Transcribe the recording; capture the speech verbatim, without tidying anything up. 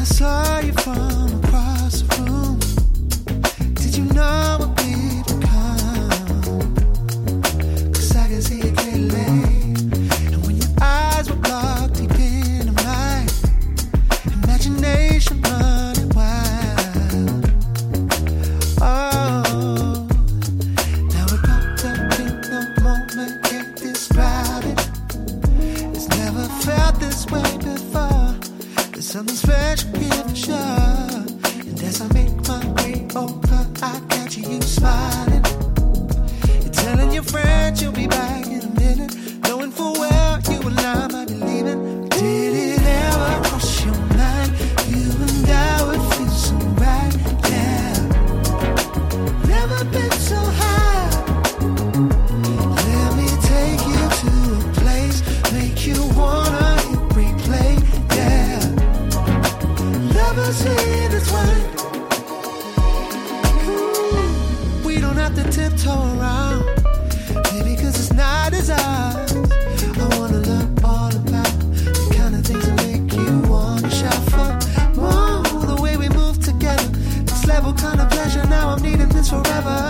I saw you from across the room, did you know what we'd become? 'Cause I can see it clearly. And when your eyes were locked deep into mine, imagination running wild. Oh, now we're caught up in the moment, can't describe it. It's never felt this way before. There's something special here for sure. And as I make my way over, I catch you smiling. You're telling your friends you'll be back in a minute, knowing full well you and I might be leaving. Did it ever cross your mind you and I would feel so right? Yeah, never been so high. Let me take you to a place, make you wanna hit replay. Yeah, lovers intertwined. Ooh, we don't have to tiptoe around, baby, 'cause this night is ours. I wanna learn all about the kind of things that make you wanna shout for more. The way we move together, next level kind of pleasure. Now I'm needing this forever.